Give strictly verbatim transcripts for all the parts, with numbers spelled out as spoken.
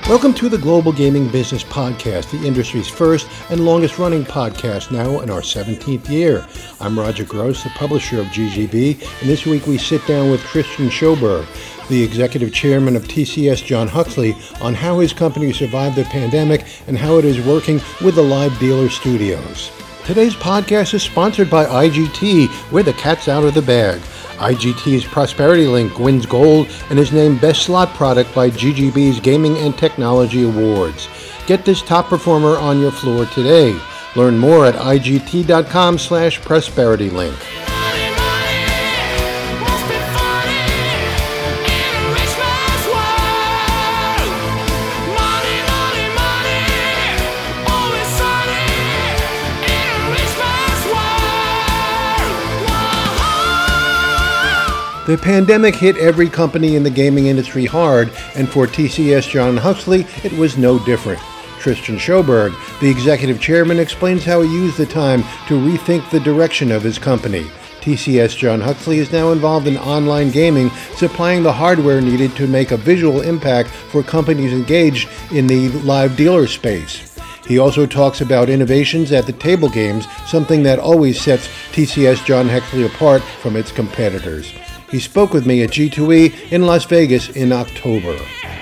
Welcome to the Global Gaming Business Podcast, the industry's first and longest running podcast, now in our seventeenth year. I'm Roger Gross, the publisher of G G B, and this week we sit down with Christian Sjoberg, the executive chairman of T C S John Huxley, on how his company survived the pandemic and how it is working with the Live Dealer Studios. Today's podcast is sponsored by I G T, where the cat's out of the bag. I G T's Prosperity Link wins gold and is named Best Slot Product by G G B's Gaming and Technology Awards. Get this top performer on your floor today. Learn more at igt.com slash prosperity link. The pandemic hit every company in the gaming industry hard, and for T C S John Huxley, it was no different. Christian Sjoberg, the executive chairman, explains how he used the time to rethink the direction of his company. T C S John Huxley is now involved in online gaming, supplying the hardware needed to make a visual impact for companies engaged in the live dealer space. He also talks about innovations at the table games, something that always sets T C S John Huxley apart from its competitors. He spoke with me at G two E in Las Vegas in October.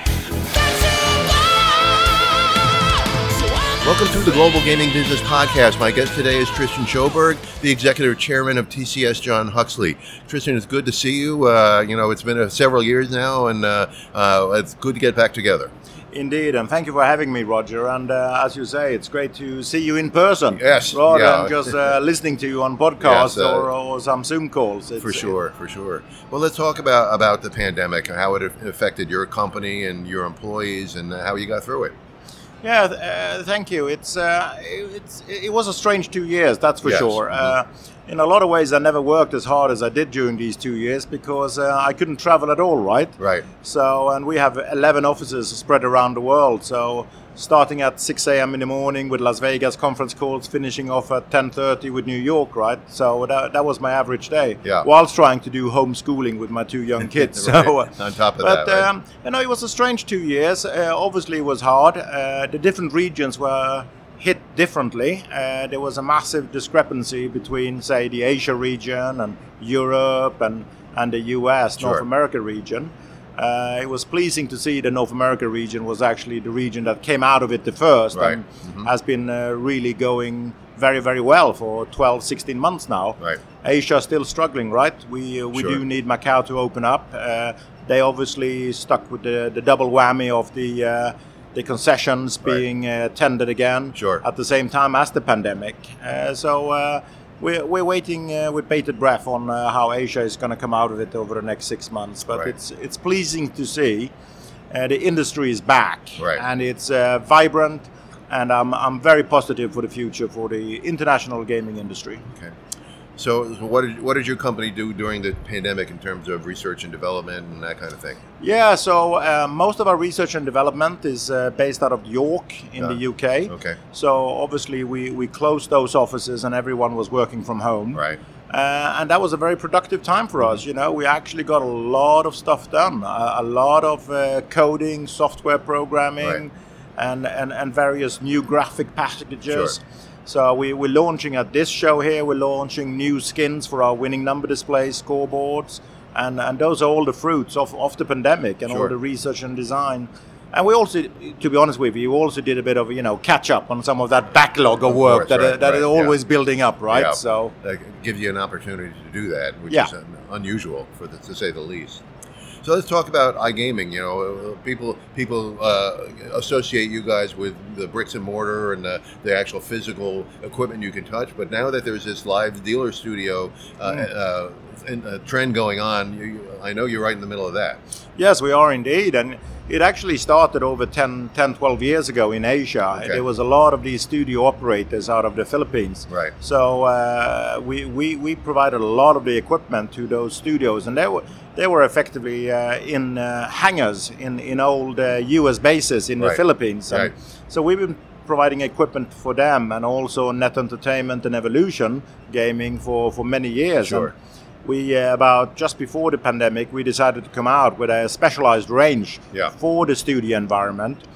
Welcome to the Global Gaming Business Podcast. My guest today is Christian Sjoberg, the executive chairman of T C S John Huxley. Christian, it's good to see you. Uh, you know, it's been uh, several years now, and uh, uh, it's good to get back together. Indeed, and thank you for having me, Roger. And uh, as you say, it's great to see you in person. Yes, rather yeah. than just uh, listening to you on podcasts yes, uh, or, or some Zoom calls. It's, for sure, for sure. Well, let's talk about, about the pandemic and how it affected your company and your employees and how you got through it. Yeah, uh, thank you. It's uh, it's it was a strange two years, that's for yes. sure. Mm-hmm. Uh, in a lot of ways, I never worked as hard as I did during these two years because uh, I couldn't travel at all, right? Right. So, and we have eleven offices spread around the world. So, starting at six a.m. in the morning with Las Vegas conference calls, finishing off at ten thirty with New York, right? So that, that was my average day. Yeah. Whilst trying to do homeschooling with my two young kids. right. So, uh, on top of but, that, right? um, you know, it was a strange two years. Uh, obviously, it was hard. Uh, the different regions were hit differently. Uh, there was a massive discrepancy between, say, the Asia region and Europe and, and the U S, Sure. North America region. Uh, it was pleasing to see the North America region was actually the region that came out of it the first Right. and Mm-hmm. has been uh, really going very, very well for twelve, sixteen months now. Right. Asia still struggling, right? We uh, we Sure. do need Macau to open up. Uh, they obviously stuck with the, the double whammy of the uh, the concessions Right. being uh, tendered again Sure. at the same time as the pandemic. Uh, so uh, we're, we're waiting uh, with bated breath on uh, how Asia is going to come out of it over the next six months. But Right. it's it's pleasing to see uh, the industry is back Right. and it's uh, vibrant. And I'm I'm very positive for the future for the international gaming industry. Okay. So what did, what did your company do during the pandemic in terms of research and development and that kind of thing? Yeah, so uh, most of our research and development is uh, based out of York in Yeah. the U K. Okay. So obviously we, we closed those offices and everyone was working from home. Right. Uh, and that was a very productive time for us. You know, we actually got a lot of stuff done, a, a lot of uh, coding, software programming, Right. and, and, and various new graphic packages. Sure. So we, we're launching at this show here, we're launching new skins for our winning number displays, scoreboards, and, and those are all the fruits of, of the pandemic and Sure. all the research and design. And we also, to be honest with you, we also did a bit of, you know, catch up on some of that backlog of, Of work course, that, right, uh, that right, is always yeah. building up, right? Yeah. So That gives you an opportunity to do that, which Yeah. is un- unusual, for the, to say the least. So let's talk about iGaming. You know, people people uh, associate you guys with the bricks and mortar and the, the actual physical equipment you can touch. But now that there's this live dealer studio uh, Mm. uh, and a trend going on, you, you, I know you're right in the middle of that. yes, we are indeed. And it actually started over ten, ten, twelve years ago in Asia. Okay. There was a lot of these studio operators out of the Philippines. Right. So uh, we, we, we provided a lot of the equipment to those studios, and they were they were effectively uh, in uh, hangars in in old uh, U S bases in the Right. Philippines. And Right. so we've been providing equipment for them, and also Net Entertainment and Evolution Gaming for, for many years. Sure. And we uh, about just before the pandemic, we decided to come out with a specialized range Yeah. for the studio environment.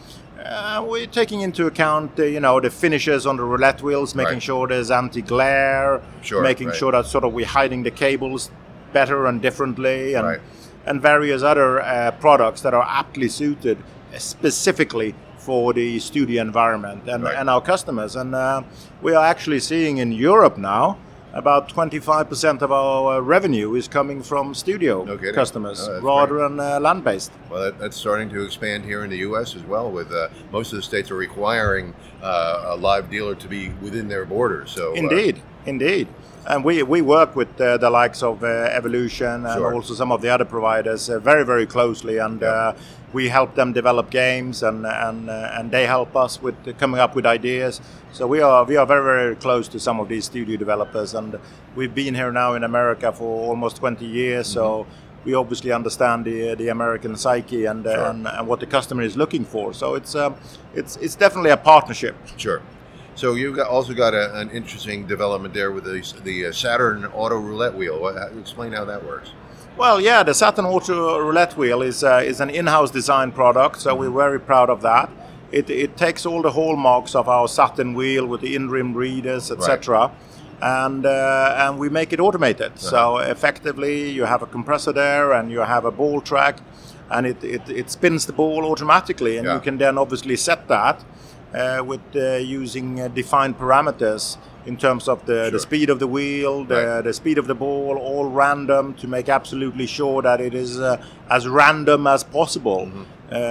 Uh, we're taking into account, uh, you know, the finishes on the roulette wheels, making Right. sure there's anti-glare, Sure, making right. sure that sort of we're hiding the cables better and differently, and Right. and various other uh, products that are aptly suited specifically for the studio environment and, Right. and our customers. And uh, we are actually seeing in Europe now about twenty-five percent of our uh, revenue is coming from studio No kidding. customers Oh, that's rather great. than uh, land-based. Well, that, that's starting to expand here in the U S as well. With uh, most of the states are requiring uh, a live dealer to be within their borders. So uh, Indeed, indeed. And we, we work with uh, the likes of uh, Evolution and Sure. also some of the other providers uh, very, very closely. And Yeah. uh, we help them develop games, and and uh, and they help us with coming up with ideas. So we are we are very, very close to some of these studio developers. And we've been here now in America for almost twenty years. Mm-hmm. So we obviously understand the the American psyche and, uh, Sure. and and what the customer is looking for. So it's um, it's it's definitely a partnership. Sure. So you've got, also got a, an interesting development there with the, the uh, Saturn Auto Roulette Wheel. What, how, explain how that works. Well, yeah, the Saturn Auto Roulette Wheel is uh, is an in-house design product, so we're very proud of that. It it takes all the hallmarks of our Saturn wheel with the in-rim readers, et cetera, and uh, and we make it automated. So effectively, you have a compressor there, and you have a ball track, and it it, it spins the ball automatically, and Yeah. you can then obviously set that uh, with uh, using uh, defined parameters in terms of the, Sure. the speed of the wheel, the, Right. the speed of the ball, all random to make absolutely sure that it is uh, as random as possible, Mm-hmm.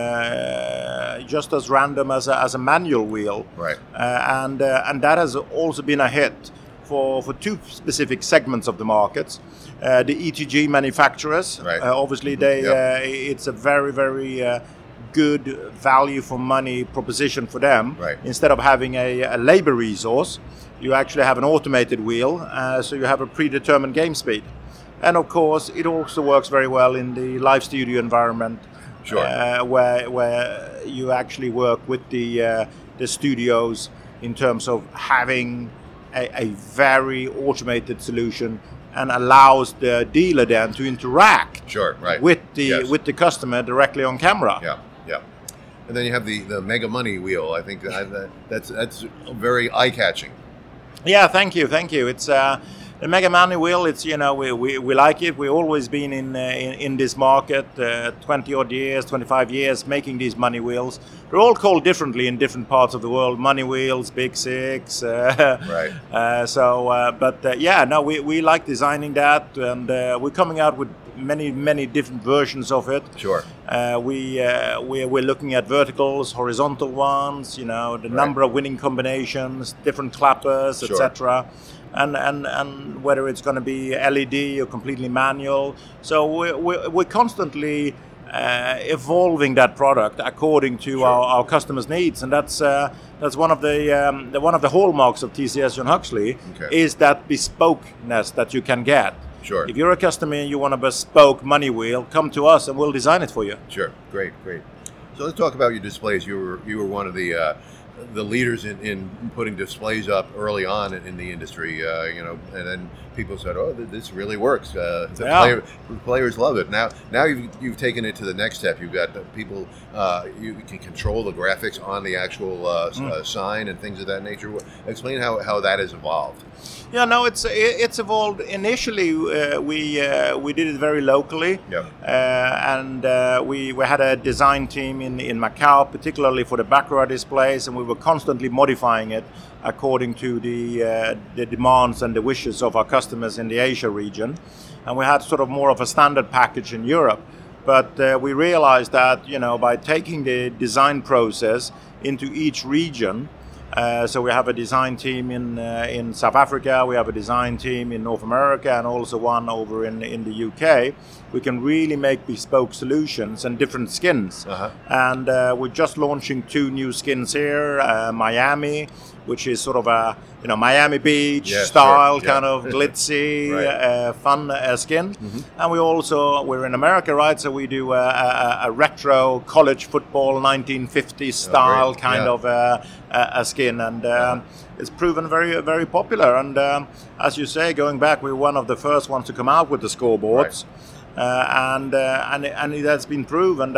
uh, just as random as a, as a manual wheel. Right. Uh, and uh, and that has also been a hit for, for two specific segments of the markets. Uh, the E T G manufacturers, Right. uh, obviously, they Yep. uh, it's a very very uh, good value for money proposition for them. Right. Instead of having a, a labor resource, you actually have an automated wheel, uh, so you have a predetermined game speed. And of course, it also works very well in the live studio environment, Sure. uh, where where you actually work with the uh, the studios in terms of having a, a very automated solution, and allows the dealer then to interact Sure. Right. with the Yes. with the customer directly on camera. Yeah. Yeah. And then you have the, the Mega Money Wheel. I think that, that that's that's very eye catching. Yeah, thank you, thank you. It's uh, the Mega Money Wheel. It's you know we, we, we like it. We've always been in uh, in, in this market, uh, twenty odd years, twenty-five years, making these money wheels. They're all called differently in different parts of the world. Money wheels, Big Six. Uh, Right. Uh, so, uh, but uh, yeah, no, we, we like designing that, and uh, we're coming out with many many different versions of it. Sure. Uh, we uh, we're, we're looking at verticals, horizontal ones. You know, the Right. number of winning combinations, different clappers, Sure. et cetera. And, and and whether it's going to be L E D or completely manual. So we're, we're, we're constantly uh, evolving that product according to Sure. our, our customers' needs, and that's uh, that's one of the, um, the one of the hallmarks of T C S John Huxley Okay. is that bespokeness that you can get. Sure. If you're a customer and you want a bespoke money wheel, come to us and we'll design it for you. Sure. Great. Great. So let's talk about your displays. You were you were one of the uh, the leaders in, in putting displays up early on in, in the industry. Uh, you know, and then people said, "Oh, th- this really works." Uh, the Yeah. player, players love it. Now, now you've you've taken it to the next step. You've got the people. Uh, you can control the graphics on the actual uh, s- Mm. uh, sign and things of that nature. What- Explain how, how that has evolved. Yeah, no, it's it's evolved. Initially, uh, we uh, we did it very locally, Yep. uh, and uh, we we had a design team in in Macau, particularly for the Baccarat displays, and we were constantly modifying it according to the uh, the demands and the wishes of our customers in the Asia region, and we had sort of more of a standard package in Europe. But uh, we realized that you know by taking the design process into each region. Uh, so we have a design team in uh, in South Africa, we have a design team in North America, and also one over in in the U K. We can really make bespoke solutions and different skins. Uh-huh. And uh, we're just launching two new skins here, uh, Miami, which is sort of a you know Miami Beach Yeah, style sure, yeah. kind of glitzy, Right. uh, fun uh, skin. And we also we're in America, right? So we do a, a, a retro college football nineteen fifties style great. kind Yeah. of uh, a, a skin, and um, it's proven very very popular. And um, as you say, going back, we were one of the first ones to come out with the scoreboards, uh, and uh, and and it has been proven that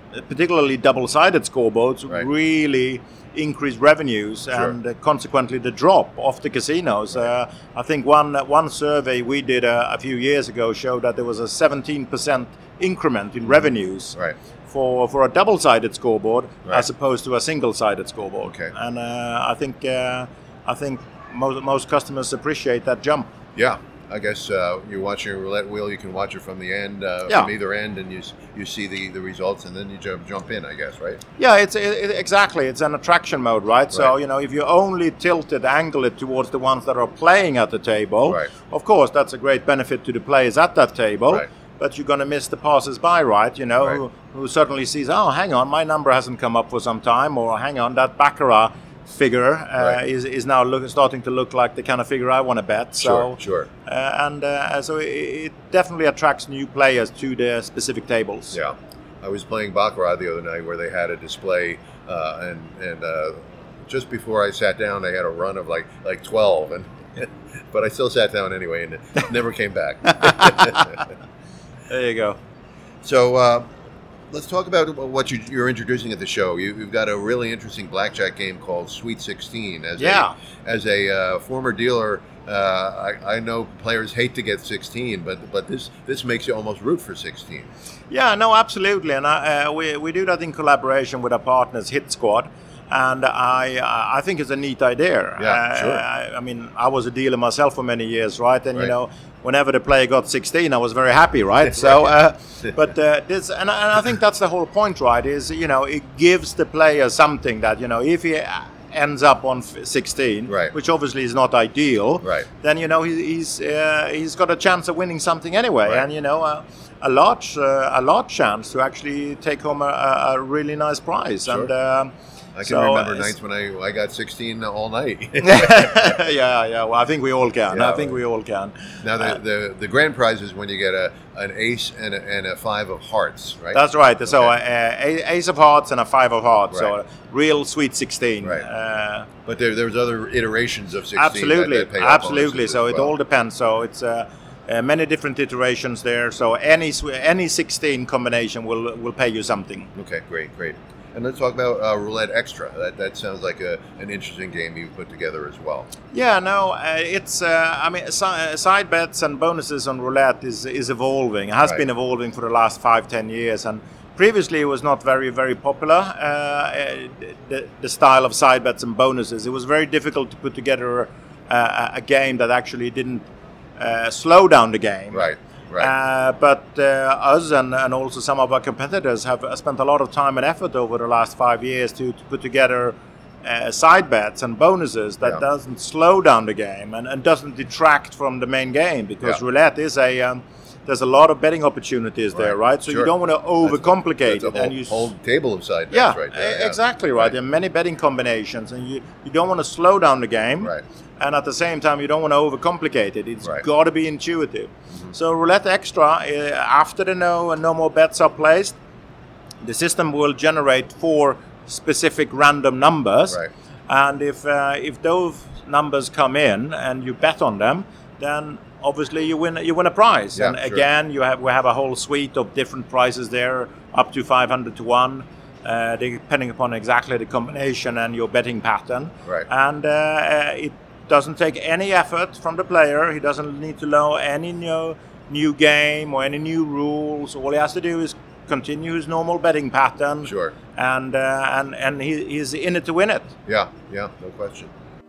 particularly double-sided scoreboards, Right. really increase revenues Sure. and uh, consequently the drop of the casinos. Uh, I think one one survey we did uh, a few years ago showed that there was a seventeen percent increment in revenues Right. for for a double-sided scoreboard Right. as opposed to a single-sided scoreboard. Okay. And uh, I think uh, I think most most customers appreciate that jump. Yeah, I guess uh, you're watching a roulette wheel. You can watch it from the end, uh, Yeah. from either end, and you s- you see the, the results, and then you jump jump in. I guess, right? Yeah, it's it, it- exactly. It's an attraction mode, right? So Right. you know, if you only tilt it, angle it towards the ones that are playing at the table, Right. of course, that's a great benefit to the players at that table. Right. But you're going to miss the passers-by, right? You know, Right. who, who suddenly sees, oh, hang on, my number hasn't come up for some time, or hang on, that baccarat figure uh, Right. is is now look, starting to look like the kind of figure I want to bet. So, Sure, sure. Uh, and uh, so it, it definitely attracts new players to the specific tables. Yeah, I was playing baccarat the other night where they had a display, uh, and and uh, just before I sat down, they had a run of like like twelve, and but I still sat down anyway, and it never came back. There you go. So uh, let's talk about what you, you're introducing at the show. You, you've got a really interesting blackjack game called Sweet sixteen. As Yeah. a, as a uh, former dealer, uh, I, I know players hate to get sixteen, but but this this makes you almost root for sixteen. Yeah, no, absolutely, and I, uh, we we do that in collaboration with our partners, Hit Squad, and I I think it's a neat idea. Yeah, uh, sure. I, I mean, I was a dealer myself for many years, right? And Right. you know, whenever the player got sixteen, I was very happy, right? So, uh, but uh, this, and, I- and I think that's the whole point, right? Is you know, it gives the player something that you know, if he ends up on f- sixteen, Right. which obviously is not ideal, Right. then you know he, he's uh, he's got a chance of winning something anyway, Right. and you know uh, a large uh, a large chance to actually take home a, a a really nice prize. Sure. And um, I can so, remember uh, nights when I, I got sixteen all night. yeah, yeah. Well, I think we all can. Yeah, I think right. we all can. Now the, Uh, the the grand prize is when you get a an ace and a, and a five of hearts, right? That's right. So uh, Okay. a- ace of hearts and a five of hearts. So Right. a real sweet sixteen. Right. Uh, But there, there's other iterations of sixteen. absolutely, that, that pay off absolutely. bonuses So as it well. all depends. So it's uh, uh, many different iterations there. So any sw- any sixteen combination will will pay you something. Okay, great, great. And let's talk about uh, Roulette Extra. That that sounds like a, an interesting game you put together as well. Yeah, no, uh, it's. Uh, I mean, si- side bets and bonuses on roulette is is evolving. It has Right. been evolving for the last five, ten years, and previously it was not very, very popular. Uh, the, the style of side bets and bonuses. It was very difficult to put together a, a game that actually didn't uh, slow down the game. Right, right. Uh, but uh, us and, and also some of our competitors have spent a lot of time and effort over the last five years to, to put together uh, side bets and bonuses that Yeah. doesn't slow down the game and, and doesn't detract from the main game, because Yeah. roulette is a um, there's a lot of betting opportunities there, Right. right? So Sure. you don't want to overcomplicate That's a it, whole, and you s- whole table of side bets yeah, right there. e- exactly right. There are many betting combinations, and you, you don't want to slow down the game. Right. And at the same time, you don't want to overcomplicate it. It's Right. got to be intuitive. So Roulette Extra, uh, after the no and no more bets are placed, the system will generate four specific random numbers. Right. And if uh, if those numbers come in and you bet on them, then obviously you win you win a prize. Yeah, and sure. again, you have we have a whole suite of different prizes there, up to five hundred to one. Uh, depending upon exactly the combination and your betting pattern. Right. And uh, uh, it doesn't take any effort from the player. He doesn't need to know any new, new game or any new rules. All he has to do is continue his normal betting pattern. Sure. And uh, and and he, he's in it to win it. Yeah, yeah, no question.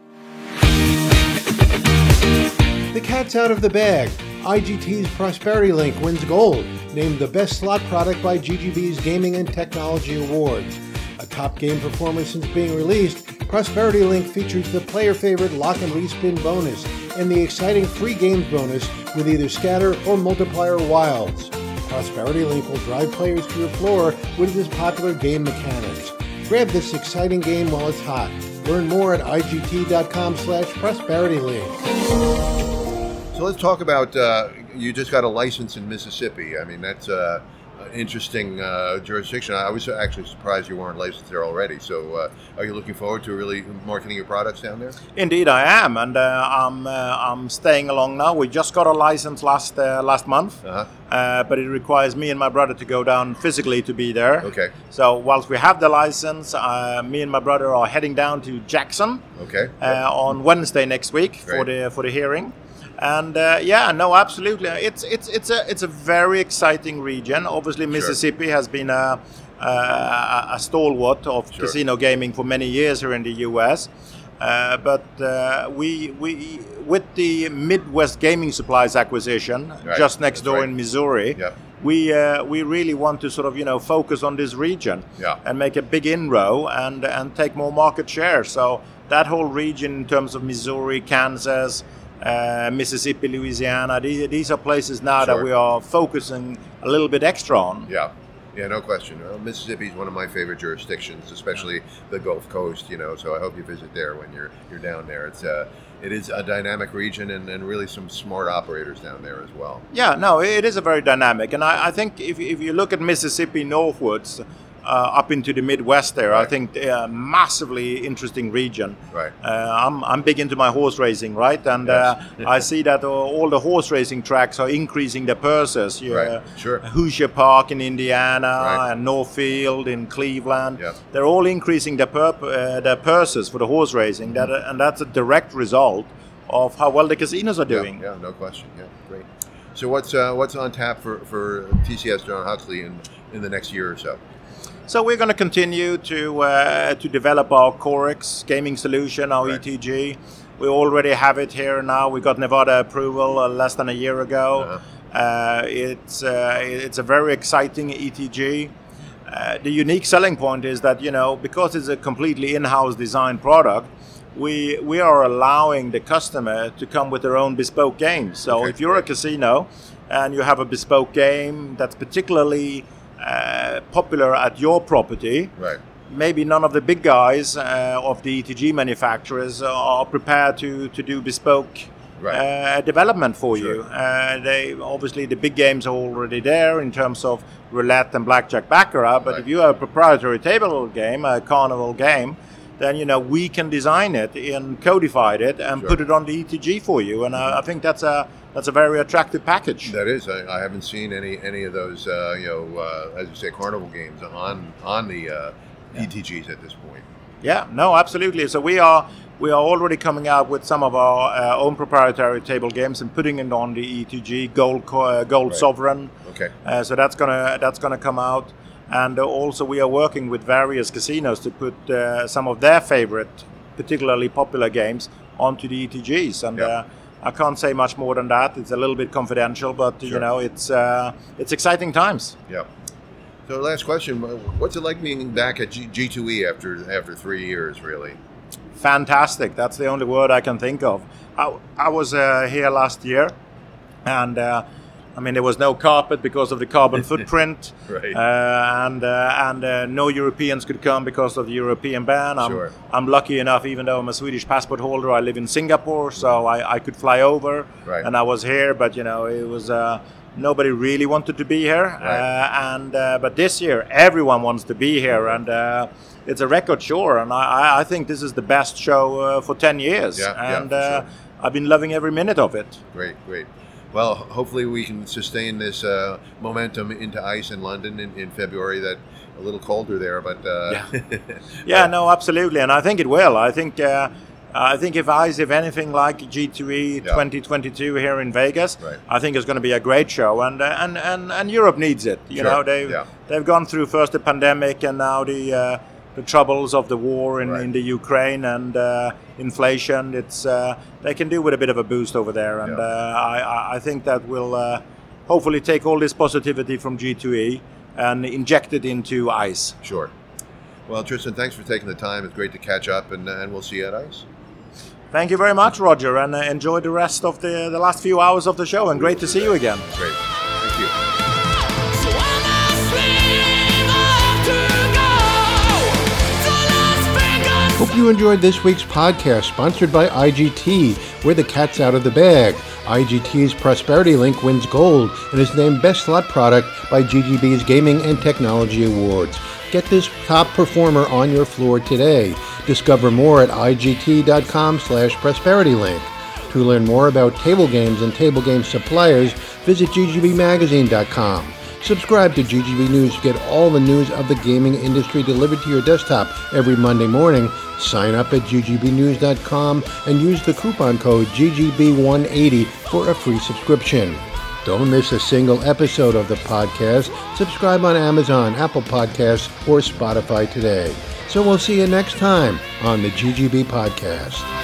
The cat's out of the bag. I G T's Prosperity Link wins gold, named the best slot product by G G B's Gaming and Technology Awards. A top game performance since being released, Prosperity Link features the player favorite lock and respin bonus and the exciting free games bonus with either scatter or multiplier wilds. Prosperity Link will drive players to your floor with this popular game mechanics. Grab this exciting game while it's hot. Learn more at igt.com slash prosperitilink. So let's talk about, uh, you just got a license in Mississippi. I mean, that's, uh, an interesting uh, jurisdiction. I was actually surprised you weren't licensed there already. So, uh, are you looking forward to really marketing your products down there? Indeed, I am, and uh, I'm uh, I'm staying along now. We just got a license last uh, last month, Uh-huh. uh, but it requires me and my brother to go down physically to be there. Okay. So whilst we have the license, uh, me and my brother are heading down to Jackson Okay. uh, on Wednesday next week for Great. the for the hearing. And uh, yeah, no, absolutely. It's it's it's a it's a very exciting region. Obviously, Mississippi has been a a, a stalwart of Sure. casino gaming for many years here in the U S. Uh, but uh, we we with the Midwest Gaming Supplies acquisition Right. just next That's door right. in Missouri, Yep. we uh, we really want to sort of you know focus on this region Yeah. and make a big inroad and and take more market share. So that whole region in terms of Missouri, Kansas, uh, Mississippi, Louisiana, these, these are places now Sure. that we are focusing a little bit extra on. Yeah. Yeah, no question. Uh, Mississippi is one of my favorite jurisdictions, especially the Gulf Coast. You know, so I hope you visit there when you're you're down there. It's uh, it is a dynamic region, and, and really some smart operators down there as well. Yeah, no, it is a very dynamic, and I, I think if if you look at Mississippi northwards, uh, up into the Midwest there, I Right. think uh, massively interesting region. Right. Uh, I'm I'm big into my horse racing, right? And Yes. uh, I see that uh, all the horse racing tracks are increasing their purses. You, Right. uh, Sure. Hoosier Park in Indiana Right. and Northfield in Cleveland. Yeah. They're all increasing their purp- uh, their purses for the horse racing. That and that's a direct result of how well the casinos are doing. Yeah, yeah, no question. Yeah, great. So what's uh, what's on tap for, for T C S John Huxley in in the next year or so? So we're going to continue to uh, to develop our Corex gaming solution, our Right. E T G. We already have it here now. We got Nevada approval uh, less than a year ago. Uh-huh. Uh, it's uh, it's a very exciting E T G. Uh, the unique selling point is that you know because it's a completely in-house designed product, we we are allowing the customer to come with their own bespoke games. So Okay, if you're a great. casino and you have a bespoke game that's particularly uh, popular at your property, Right. maybe none of the big guys uh, of the E T G manufacturers are prepared to, to do bespoke Right. uh, development for Sure. you. Uh, they obviously the big games are already there in terms of roulette and blackjack baccarat. But Right. if you have a proprietary table game, a carnival game, then you know we can design it and codify it and Sure. put it on the E T G for you. And I, I think that's a that's a very attractive package. That is. I, I haven't seen any any of those uh, you know uh, as you say carnival games on on the uh, E T Gs at this point. Yeah, no, absolutely. So we are we are already coming out with some of our uh, own proprietary table games and putting it on the E T G Gold Co- uh, Gold Right. Sovereign. Okay. Uh, so that's gonna that's gonna come out, and uh, also we are working with various casinos to put uh, some of their favorite, particularly popular games onto the E T Gs. And Yeah. uh, I can't say much more than that. It's a little bit confidential, but you Sure. know it's uh, it's exciting times. Yeah. So last question: what's it like being back at G- G2E after after three years? Really. Fantastic. That's the only word I can think of. I, I was uh, here last year, and uh, I mean there was no carpet because of the carbon footprint, Right. uh, and uh, and uh, no Europeans could come because of the European ban. I'm, Sure. I'm lucky enough, even though I'm a Swedish passport holder, I live in Singapore, so I, I could fly over, Right. and I was here. But you know, it was. Uh, Nobody really wanted to be here, Right. uh, and uh, but this year everyone wants to be here, and uh, it's a record show, and I, I think this is the best show uh, for ten years, Yeah, yeah, and for uh, sure. I've been loving every minute of it. Great, great. Well, hopefully we can sustain this uh, momentum into ICE in London in, in February. That a little colder there, but uh, Yeah. Yeah, no, absolutely, and I think it will. I think. Uh, I think if ICE, if anything like G two E Yeah. twenty twenty-two here in Vegas, Right. I think it's going to be a great show, and uh, and, and and Europe needs it. You Sure, know, they've yeah. they've gone through first the pandemic and now the uh, the troubles of the war in, Right. in the Ukraine and uh, inflation. It's uh, they can do with a bit of a boost over there, and Yeah. uh, I I- I think that will uh, hopefully take all this positivity from G two E and inject it into ICE. Sure. Well, Tristan, thanks for taking the time. It's great to catch up, and and we'll see you at ICE. Thank you very much, Roger, and uh, enjoy the rest of the, the last few hours of the show. And great to see you again. Great. Thank you. So I'm a dreamer to go to Las Vegas. Hope you enjoyed this week's podcast sponsored by I G T. We're the cat's out of the bag. I G T's Prosperity Link wins gold and is named Best Slot Product by G G B's Gaming and Technology Awards. Get this top performer on your floor today. Discover more at igt.com slash prosperitylink. To learn more about table games and table game suppliers, visit g g b magazine dot com. Subscribe to G G B News to get all the news of the gaming industry delivered to your desktop every Monday morning. Sign up at g g b news dot com and use the coupon code G G B one eighty for a free subscription. Don't miss a single episode of the podcast. Subscribe on Amazon, Apple Podcasts, or Spotify today. So we'll see you next time on the G G B Podcast.